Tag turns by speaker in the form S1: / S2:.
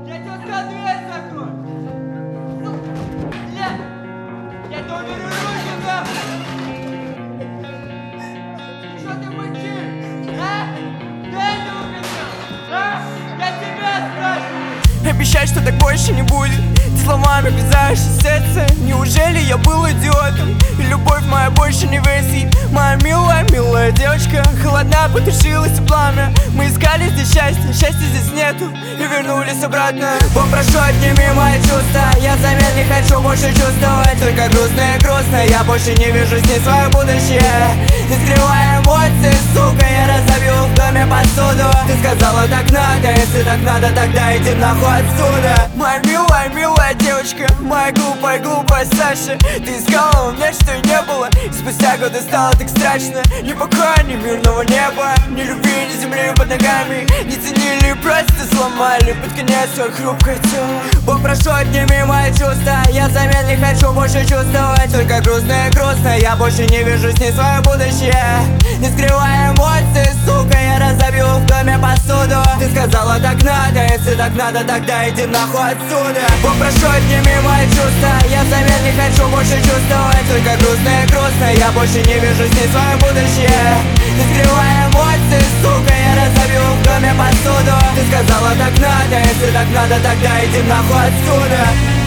S1: Я тебе сказал, дверь закрой! Бля! Я тебе уберу руки, нахуй! Что ты мычишь? А? Дай это у меня! А? Я тебя спрашиваю!
S2: Обещай, что так больше не будет. Ты словами обрезаешь сердце. Неужели я был идиотом? И любовь моя больше не весит. Моя милая, милая девочка холодна, потушилось пламя. Мы искали здесь счастье, счастья здесь нету. И вернулись обратно. Попрошу, отними мои чувства. Я взамен не хочу больше чувствовать. Только грустно и грустно. Я больше не вижу с ней свое будущее. Не скрывая эмоции, сука, я разобью в доме посуду. Ты сказала, так надо, если так надо, тогда иди нахуй отсюда. Моя милая, милая девочка, моя глупая, глупая Саша. Ты искала у меня, что и не было. И спустя годы стало так страшно. Ни покоя, ни мирного неба, ни любви, ни земли под ногами. Не ценили, просто сломали под конец свое хрупкое тело. Попрошу, отними мои чувства. Я взамен не хочу больше чувствовать. Только грустно и грустно. Я больше не вижу с ней свое будущее. Не скрывая эмоции, сука, я разобью в доме посуду. Ты сказала, так надо, если так надо, тогда иди нахуй отсюда. Попрошу, отними мои чувства. Я взамен не хочу больше чувствовать. Только грустно и грустно. Я больше не вижу с ней свое будущее. Не скрывая эмоции, сука, я разобью в доме посуду. Ты сказала, так надо, если так надо, тогда иди нахуй отсюда.